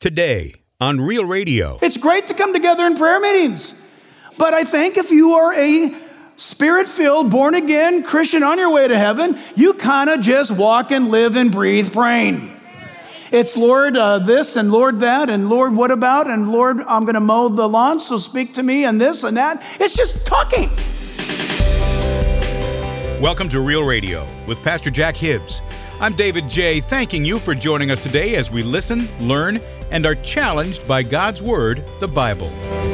today on Real Radio. It's great to come together in prayer meetings. But I think if you are a Spirit-filled, born-again Christian on your way to heaven, you kind of just walk and live and breathe praying. It's Lord this and Lord that and Lord what about and Lord I'm going to mow the lawn so speak to me and this and that. It's just talking. Welcome to Real Radio with Pastor Jack Hibbs. I'm David J. thanking you for joining us today as we listen, learn, and are challenged by God's Word, the Bible.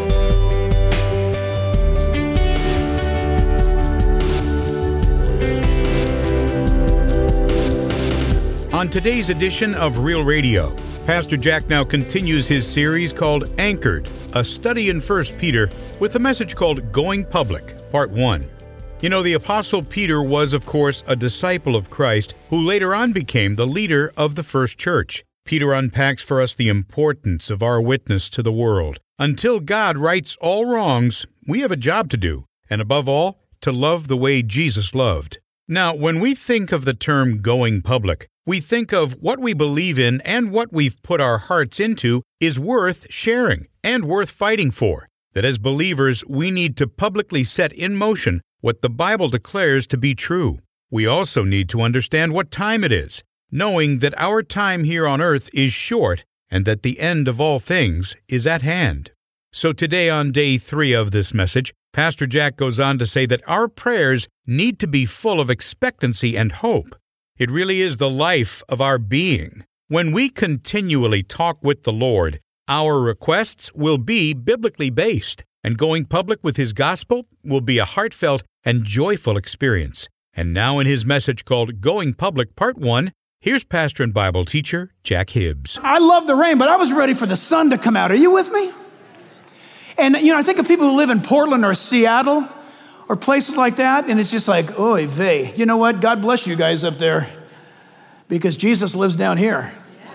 On today's edition of Real Radio, Pastor Jack now continues his series called Anchored, a study in 1 Peter with a message called Going Public, Part 1. You know, the Apostle Peter was, of course, a disciple of Christ who later on became the leader of the first church. Peter unpacks for us the importance of our witness to the world. Until God rights all wrongs, we have a job to do, and above all, to love the way Jesus loved. Now, when we think of the term going public, we think of what we believe in and what we've put our hearts into is worth sharing and worth fighting for. That as believers, we need to publicly set in motion what the Bible declares to be true. We also need to understand what time it is, knowing that our time here on earth is short and that the end of all things is at hand. So today on day 3 of this message, Pastor Jack goes on to say that our prayers need to be full of expectancy and hope. It really is the life of our being. When we continually talk with the Lord, our requests will be biblically based, and going public with His gospel will be a heartfelt and joyful experience. And now in his message called Going Public, Part 1, here's pastor and Bible teacher Jack Hibbs. I love the rain, but I was ready for the sun to come out. Are you with me? And, I think of people who live in Portland or Seattle or places like that, and it's just like, oy vey. You know what? God bless you guys up there because Jesus lives down here.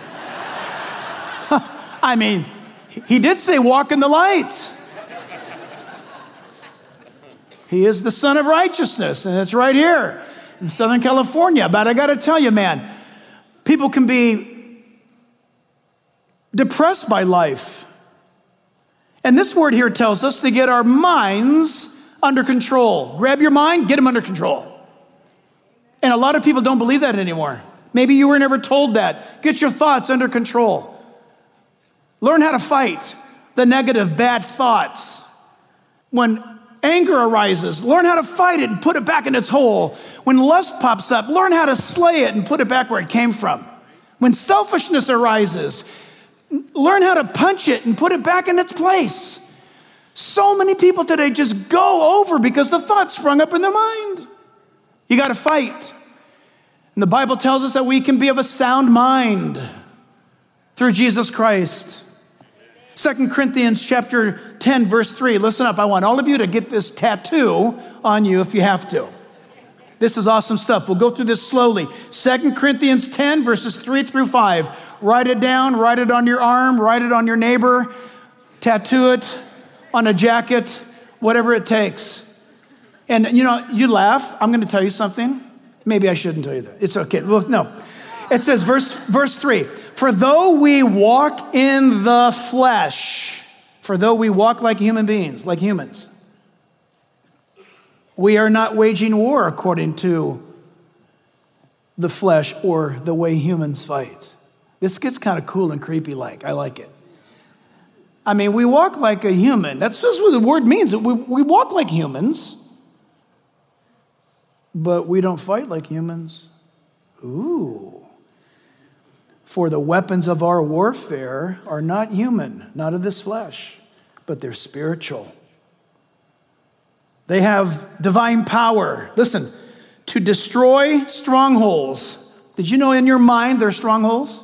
I mean, He did say walk in the light. He is the Son of Righteousness, and it's right here in Southern California. But I got to tell you, man, people can be depressed by life. And this word here tells us to get our minds under control. Grab your mind, get them under control. And a lot of people don't believe that anymore. Maybe you were never told that. Get your thoughts under control. Learn how to fight the negative, bad thoughts. When anger arises, learn how to fight it and put it back in its hole. When lust pops up, learn how to slay it and put it back where it came from. When selfishness arises, learn how to punch it and put it back in its place. So many people today just go over because the thought sprung up in their mind. You got to fight. And the Bible tells us that we can be of a sound mind through Jesus Christ. 2 Corinthians chapter 10, verse 3. Listen up. I want all of you to get this tattoo on you if you have to. This is awesome stuff. We'll go through this slowly. 2 Corinthians 10, verses 3 through 5. Write it down. Write it on your arm. Write it on your neighbor. Tattoo it on a jacket. Whatever it takes. And, you laugh. I'm going to tell you something. Maybe I shouldn't tell you that. It's okay. Well, no. It says, verse 3. For though we walk in the flesh, for though we walk like human beings, like humans, we are not waging war according to the flesh or the way humans fight. This gets kind of cool and creepy like. I like it. I mean, we walk like a human. That's what the word means. We walk like humans, but we don't fight like humans. Ooh. For the weapons of our warfare are not human, not of this flesh, but they're spiritual. They have divine power. Listen, to destroy strongholds. Did you know in your mind there are strongholds?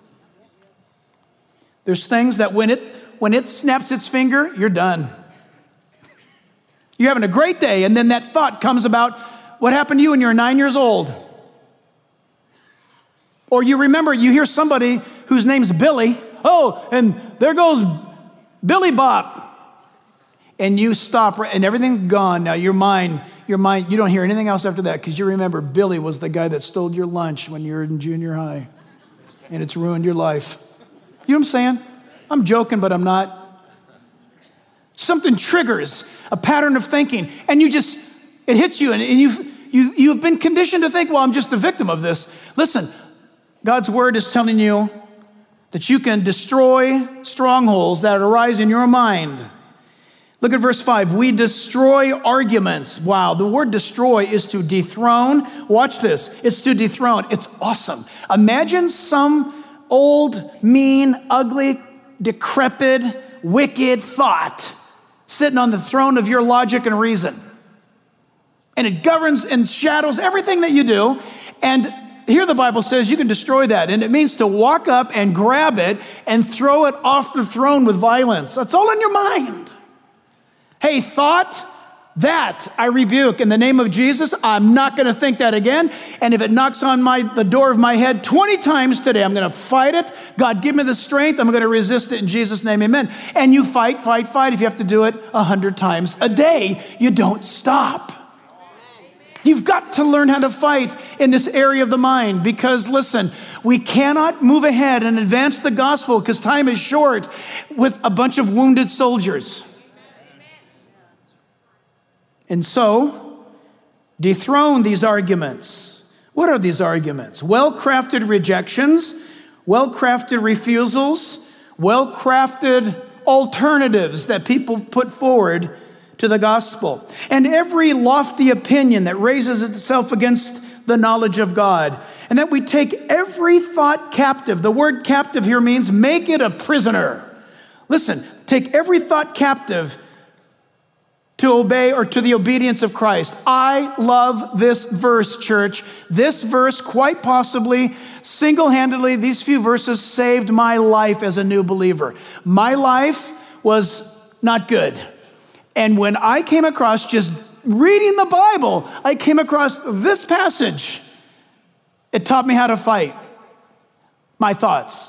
There's things that when it snaps its finger, you're done. You're having a great day, and then that thought comes about what happened to you when you were 9 years old. Or you hear somebody whose name's Billy. Oh, and there goes Billy Bop. And you stop, and everything's gone. Now your mind, you don't hear anything else after that because you remember Billy was the guy that stole your lunch when you were in junior high. And it's ruined your life. You know what I'm saying? I'm joking, but I'm not. Something triggers a pattern of thinking, and it hits you, and you've been conditioned to think, well, I'm just a victim of this. Listen, God's word is telling you that you can destroy strongholds that arise in your mind. Look at verse 5. We destroy arguments. Wow, the word destroy is to dethrone. Watch this. It's to dethrone. It's awesome. Imagine some old, mean, ugly, decrepit, wicked thought sitting on the throne of your logic and reason. And it governs and shadows everything that you do. And here the Bible says you can destroy that. And it means to walk up and grab it and throw it off the throne with violence. That's all in your mind. Hey, thought, that I rebuke in the name of Jesus. I'm not going to think that again. And if it knocks on the door of my head 20 times today, I'm going to fight it. God, give me the strength. I'm going to resist it in Jesus' name, amen. And you fight. If you have to do it 100 times a day, you don't stop. You've got to learn how to fight in this area of the mind because, listen, we cannot move ahead and advance the gospel because time is short with a bunch of wounded soldiers. And so, dethrone these arguments. What are these arguments? Well-crafted rejections, well-crafted refusals, well-crafted alternatives that people put forward to the gospel. And every lofty opinion that raises itself against the knowledge of God. And that we take every thought captive. The word captive here means make it a prisoner. Listen, take every thought captive to obey or to the obedience of Christ. I love this verse, church. This verse, quite possibly, single-handedly, these few verses saved my life as a new believer. My life was not good. And when I came across just reading the Bible, I came across this passage. It taught me how to fight my thoughts.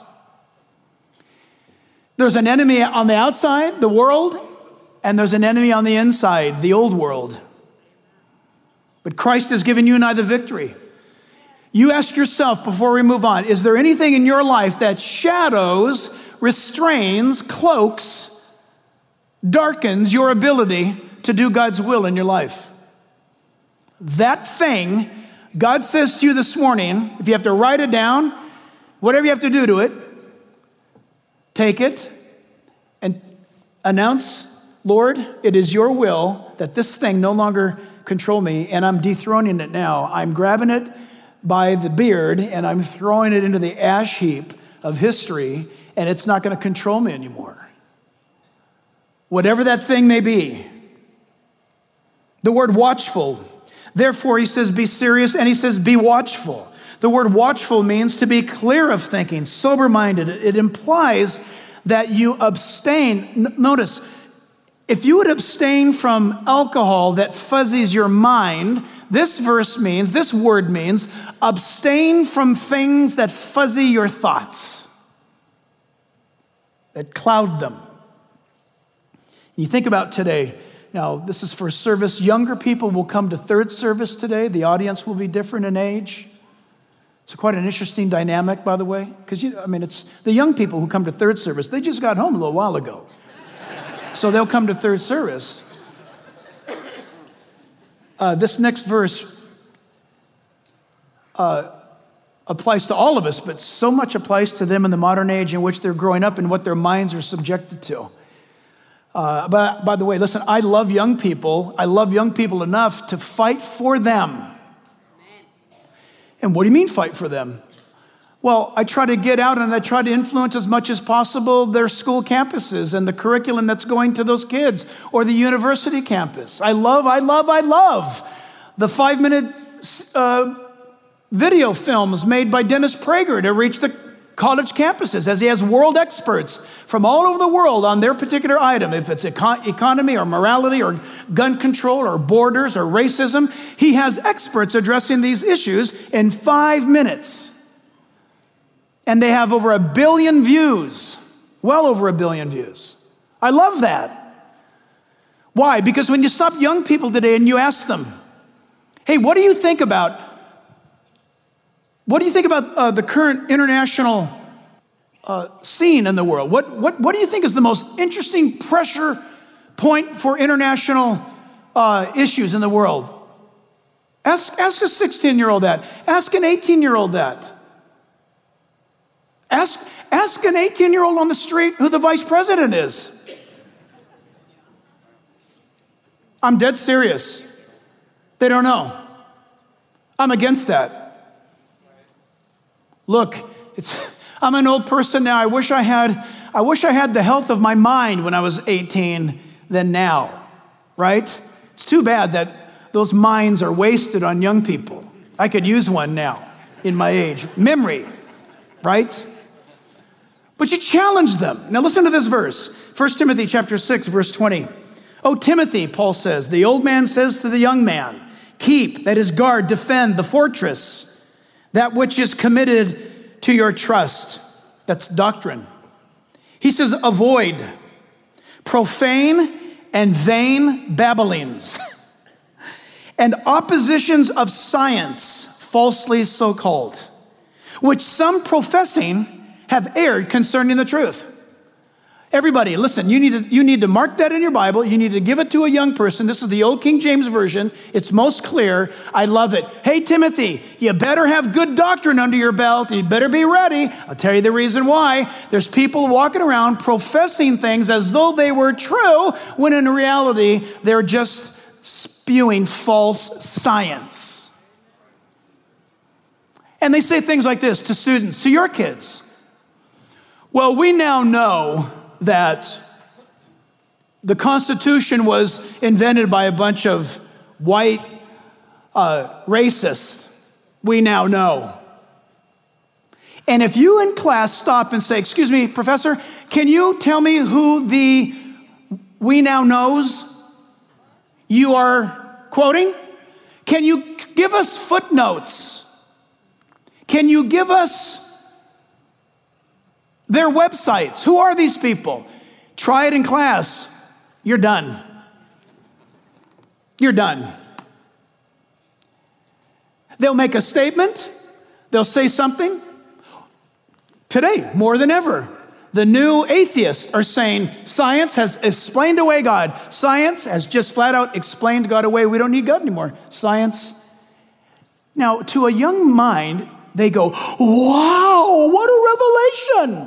There's an enemy on the outside, the world, and there's an enemy on the inside, the old world. But Christ has given you and I the victory. You ask yourself before we move on, is there anything in your life that shadows, restrains, cloaks, darkens your ability to do God's will in your life? That thing, God says to you this morning, if you have to write it down, whatever you have to do to it, take it and announce, Lord, it is your will that this thing no longer control me, and I'm dethroning it now. I'm grabbing it by the beard, and I'm throwing it into the ash heap of history, and it's not going to control me anymore. Whatever that thing may be. The word watchful. Therefore, he says, be serious, and he says, be watchful. The word watchful means to be clear of thinking, sober-minded. It implies that you abstain. Notice, if you would abstain from alcohol that fuzzies your mind, this word means, abstain from things that fuzzy your thoughts, that cloud them. You think about today. Now, this is for service. Younger people will come to third service today. The audience will be different in age. It's quite an interesting dynamic, by the way, because it's the young people who come to third service. They just got home a little while ago. So they'll come to third service. This next verse applies to all of us, but so much applies to them in the modern age in which they're growing up and what their minds are subjected to. But by the way, listen, I love young people. I love young people enough to fight for them. Amen. And what do you mean fight for them? Well, I try to get out and I try to influence as much as possible their school campuses and the curriculum that's going to those kids or the university campus. I love the 5-minute video films made by Dennis Prager to reach the college campuses as he has world experts from all over the world on their particular item. If it's economy or morality or gun control or borders or racism, he has experts addressing these issues in 5 minutes. And they have over 1 billion views, well over 1 billion views. I love that. Why? Because when you stop young people today and you ask them, hey, what do you think about the current international scene in the world? What do you think is the most interesting pressure point for international issues in the world? Ask a 16-year-old that. Ask an 18-year-old that. Ask an 18-year-old on the street who the vice president is. I'm dead serious. They don't know. I'm against that. Look, I'm an old person now. I wish I had the health of my mind when I was 18 than now, right? It's too bad that those minds are wasted on young people. I could use one now in my age. Memory, right? But you challenge them. Now listen to this verse. 1 Timothy chapter 6, verse 20. "O Timothy," Paul says, "the old man says to the young man, keep, that is guard, defend the fortress, that which is committed to your trust." That's doctrine. He says, "avoid profane and vain babblings and oppositions of science, falsely so called, which some professing have erred concerning the truth." Everybody, listen, you need to mark that in your Bible. You need to give it to a young person. This is the old King James Version. It's most clear. I love it. Hey, Timothy, you better have good doctrine under your belt. You better be ready. I'll tell you the reason why. There's people walking around professing things as though they were true, when in reality, they're just spewing false science. And they say things like this to students, to your kids. Well, we now know that the Constitution was invented by a bunch of white racists. We now know. And if you in class stop and say, "Excuse me, professor, can you tell me who the we now knows you are quoting? Can you give us footnotes? Can you give us their websites? Who are these people?" Try it in class. You're done. You're done. They'll make a statement. They'll say something. Today, more than ever, the new atheists are saying science has explained away God. Science has just flat out explained God away. We don't need God anymore. Science. Now, to a young mind, they go, "Wow, what a revelation."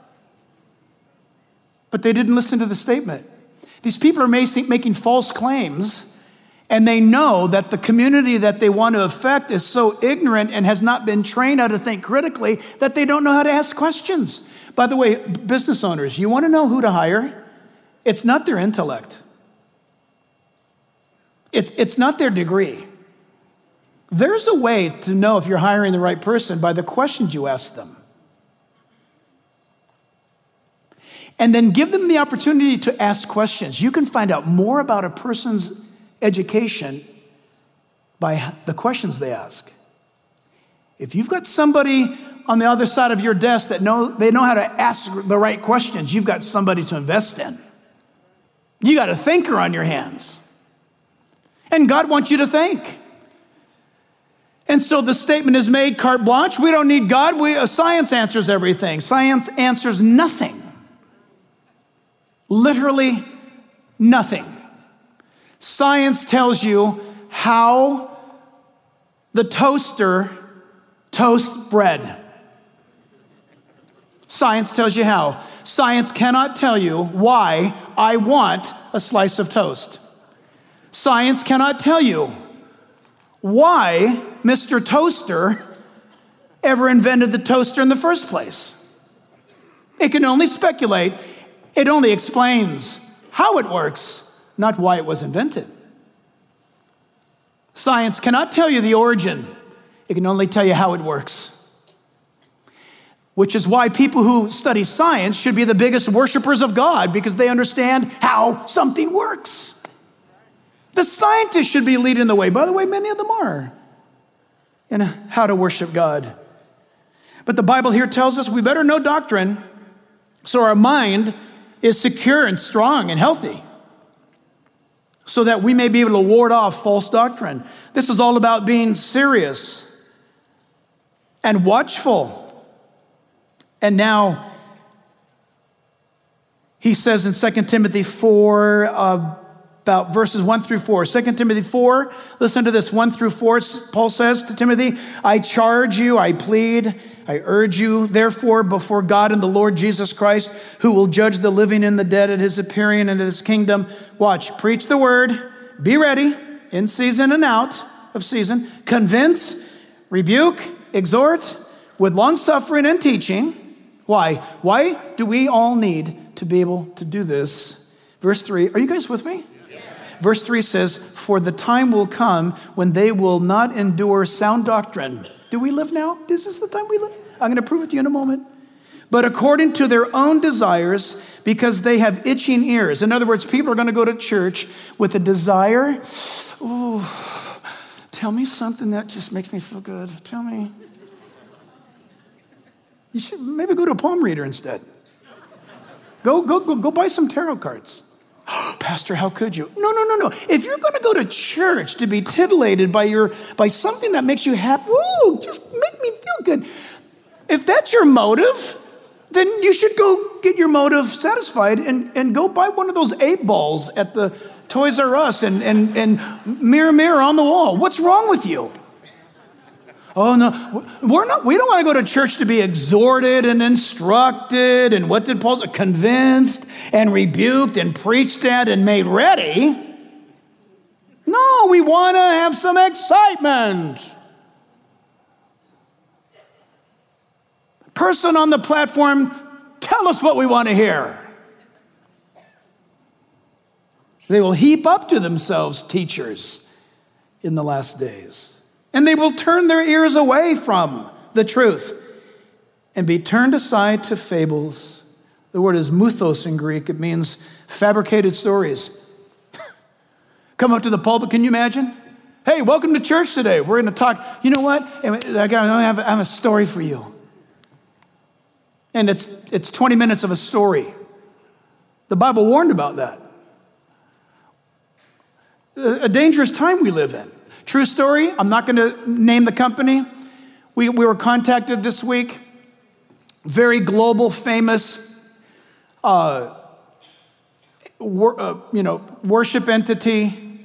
But they didn't listen to the statement. These people are making false claims, and they know that the community that they want to affect is so ignorant and has not been trained how to think critically that they don't know how to ask questions. By the way, business owners, you want to know who to hire? It's not their intellect. It's not their degree. There's a way to know if you're hiring the right person by the questions you ask them. And then give them the opportunity to ask questions. You can find out more about a person's education by the questions they ask. If you've got somebody on the other side of your desk that know how to ask the right questions, you've got somebody to invest in. You got a thinker on your hands. And God wants you to think. And so the statement is made, carte blanche. We don't need God. Science answers everything. Science answers nothing. Literally nothing. Science tells you how the toaster toasts bread. Science tells you how. Science cannot tell you why I want a slice of toast. Science cannot tell you why Mr. Toaster ever invented the toaster in the first place. It can only speculate. It only explains how it works, not why it was invented. Science cannot tell you the origin. It can only tell you how it works. Which is why people who study science should be the biggest worshipers of God, because they understand how something works. The scientists should be leading the way. By the way, many of them are in how to worship God. But the Bible here tells us we better know doctrine so our mind is secure and strong and healthy, so that we may be able to ward off false doctrine. This is all about being serious and watchful. And now He says in 2 Timothy 4, about verses 1 through 4. 2 Timothy 4, listen to this, 1 through 4, Paul says to Timothy, I charge you, I plead, I urge you, therefore, before God and the Lord Jesus Christ, who will judge the living and the dead at his appearing and at his kingdom. Watch, preach the word, be ready, in season and out of season, convince, rebuke, exhort, with long suffering and teaching. Why? Why do we all need to be able to do this? Verse 3, are you guys with me? Verse 3 says, for the time will come when they will not endure sound doctrine. Do we live now? Is this the time we live? I'm going to prove it to you in a moment. But according to their own desires, because they have itching ears. In other words, people are going to go to church with a desire. Ooh, tell me something that just makes me feel good. Tell me. You should maybe go to a palm reader instead. Go buy some tarot cards. Pastor, how could you? No. If you're going to go to church to be titillated by something that makes you happy, ooh, just make me feel good. If that's your motive, then you should go get your motive satisfied and go buy one of those 8 balls at the Toys R Us and mirror on the wall. What's wrong with you? Oh, no, we don't want to go to church to be exhorted and instructed. And what did Paul say? Convinced and rebuked and preached at and made ready. No, we want to have some excitement. Person on the platform, tell us what we want to hear. They will heap up to themselves teachers in the last days. And they will turn their ears away from the truth and be turned aside to fables. The word is muthos in Greek. It means fabricated stories. Come up to the pulpit, can you imagine? Hey, welcome to church today. We're going to talk. You know what? I have a story for you. And it's 20 minutes of a story. The Bible warned about that. A dangerous time we live in. True story, I'm not going to name the company. We were contacted this week. Very global, famous, worship entity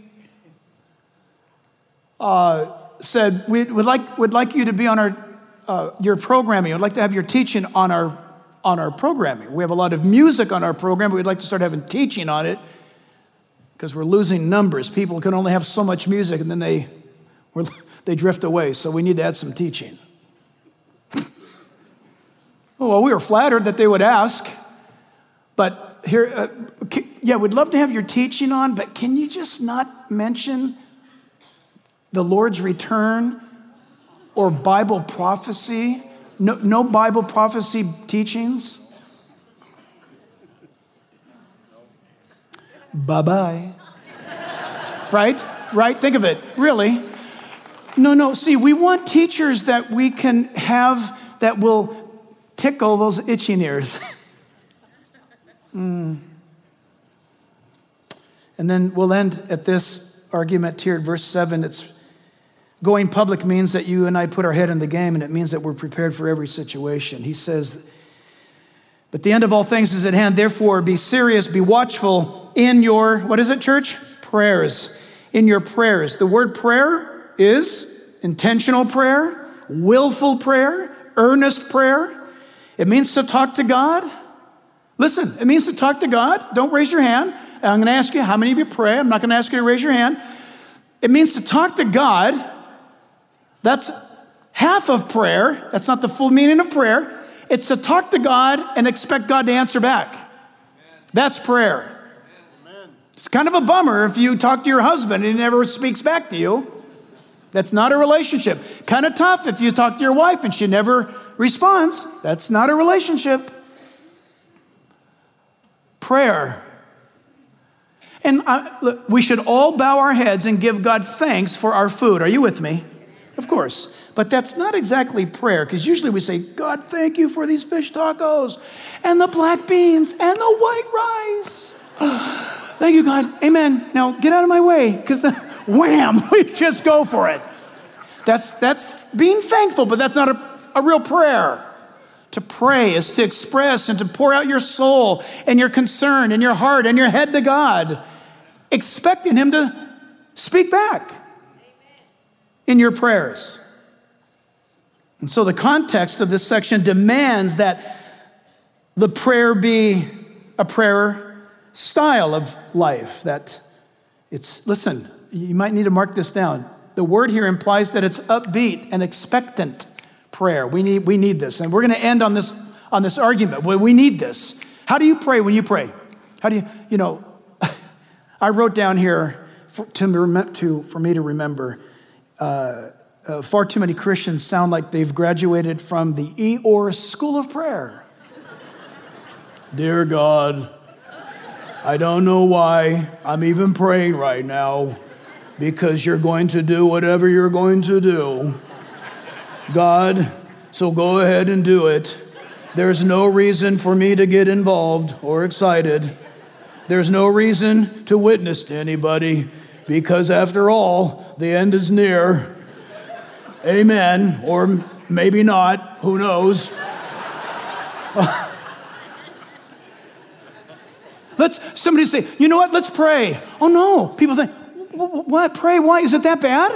said, we'd like you to be on your programming. We'd like to have your teaching on our programming. We have a lot of music on our program, but we'd like to start having teaching on it because we're losing numbers. People can only have so much music, and then they drift away. So we need to add some teaching. Well, we were flattered that they would ask, but here, we'd love to have your teaching on, but can you just not mention the Lord's return or Bible prophecy? No Bible prophecy teachings? Bye-bye. Right? Think of it. Really? No. See, we want teachers that we can have that will tickle those itching ears. And then we'll end at this argument here at verse 7. It's going public means that you and I put our head in the game, and it means that we're prepared for every situation. He says, but the end of all things is at hand. Therefore, be serious, be watchful in your, what is it, church? Prayers. In your prayers. The word prayer is intentional prayer, willful prayer, earnest prayer. It means to talk to God. Listen, it means to talk to God. Don't raise your hand. I'm going to ask you, how many of you pray? I'm not going to ask you to raise your hand. It means to talk to God. That's half of prayer. That's not the full meaning of prayer. It's to talk to God and expect God to answer back. That's prayer. It's kind of a bummer if you talk to your husband and he never speaks back to you. That's not a relationship. Kind of tough if you talk to your wife and she never responds. That's not a relationship. Prayer. And look, we should all bow our heads and give God thanks for our food. Are you with me? Of course. But that's not exactly prayer, because usually we say, God, thank you for these fish tacos and the black beans and the white rice. Thank you, God. Amen. Now get out of my way, because wham, we just go for it. That's being thankful, but that's not a real prayer. To pray is to express and to pour out your soul and your concern and your heart and your head to God, expecting him to speak back in your prayers. And so the context of this section demands that the prayer be a prayer style of life. Listen, you might need to mark this down. The word here implies that it's upbeat and expectant prayer. We need this. And we're going to end on this argument. We need this. How do you pray when you pray? How do you I wrote down here for me to remember, far too many Christians sound like they've graduated from the Eeyore School of Prayer. Dear God, I don't know why I'm even praying right now, because you're going to do whatever you're going to do. God, so go ahead and do it. There's no reason for me to get involved or excited. There's no reason to witness to anybody, because after all, the end is near. Amen. Or maybe not. Who knows? Somebody say, you know what? Let's pray. Oh no. People think, what? Pray? Why? Is it that bad?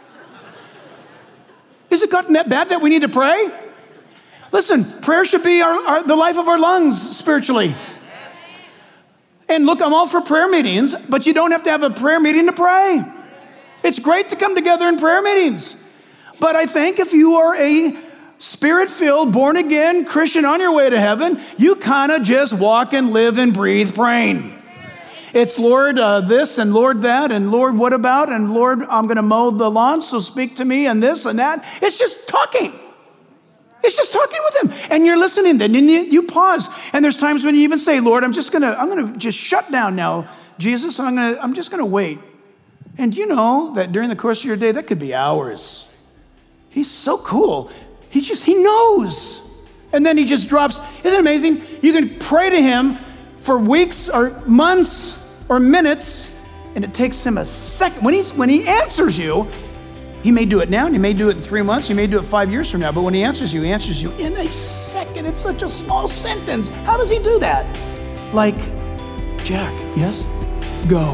Is it gotten that bad that we need to pray? Listen, prayer should be the life of our lungs spiritually. And look, I'm all for prayer meetings, but you don't have to have a prayer meeting to pray. It's great to come together in prayer meetings. But I think if you are a Spirit-filled, born-again Christian on your way to heaven, you kind of just walk and live and breathe praying. It's Lord this and Lord that and Lord what about and Lord I'm going to mow the lawn, so speak to me and this and that. It's just talking. It's just talking with him. And you're listening. Then you pause. And there's times when you even say, Lord, I'm going to just shut down now. Jesus, I'm just going to wait. And you know that during the course of your day, that could be hours. He's so cool. He knows. And then he just drops. Isn't it amazing? You can pray to him for weeks or months or minutes, and it takes him a second. When he answers you, he may do it now, and he may do it in 3 months, he may do it 5 years from now, but when he answers you in a second. It's such a small sentence. How does he do that? Like, Jack, yes? Go.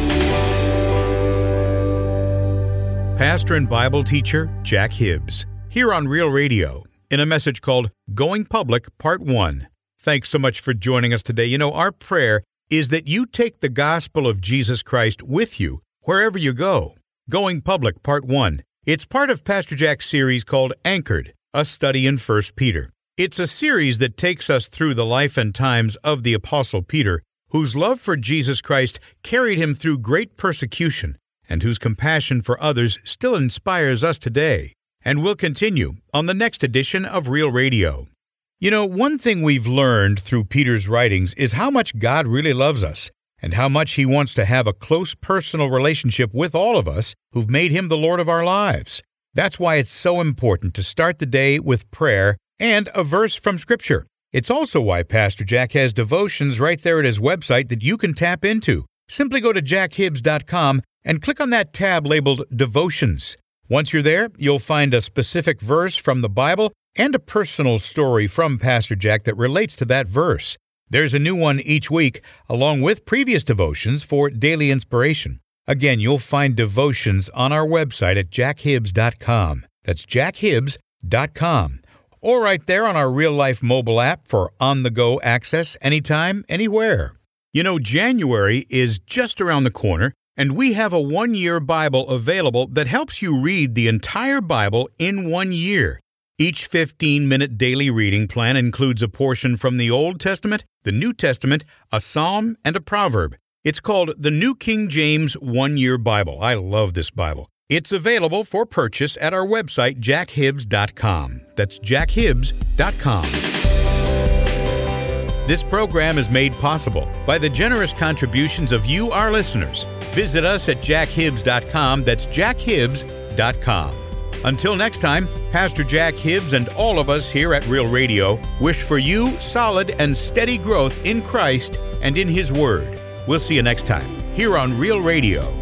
Pastor and Bible teacher Jack Hibbs, here on Real Radio, in a message called Going Public, Part 1. Thanks so much for joining us today. You know, our prayer is that you take the gospel of Jesus Christ with you wherever you go. Going Public, Part 1. It's part of Pastor Jack's series called Anchored, a study in 1 Peter. It's a series that takes us through the life and times of the Apostle Peter, whose love for Jesus Christ carried him through great persecution, and whose compassion for others still inspires us today. And we'll continue on the next edition of Real Radio. You know, one thing we've learned through Peter's writings is how much God really loves us, and how much he wants to have a close personal relationship with all of us who've made him the Lord of our lives. That's why it's so important to start the day with prayer and a verse from Scripture. It's also why Pastor Jack has devotions right there at his website that you can tap into. Simply go to jackhibbs.com and click on that tab labeled Devotions. Once you're there, you'll find a specific verse from the Bible and a personal story from Pastor Jack that relates to that verse. There's a new one each week, along with previous devotions for daily inspiration. Again, you'll find devotions on our website at jackhibbs.com. That's jackhibbs.com. Or right there on our Real Life mobile app for on-the-go access anytime, anywhere. You know, January is just around the corner, and we have a one-year Bible available that helps you read the entire Bible in 1 year. Each 15-minute daily reading plan includes a portion from the Old Testament, the New Testament, a psalm, and a proverb. It's called the New King James One-Year Bible. I love this Bible. It's available for purchase at our website, jackhibbs.com. That's jackhibbs.com. This program is made possible by the generous contributions of you, our listeners. Visit us at jackhibbs.com. That's jackhibbs.com. Until next time, Pastor Jack Hibbs and all of us here at Real Radio wish for you solid and steady growth in Christ and in His Word. We'll see you next time here on Real Radio.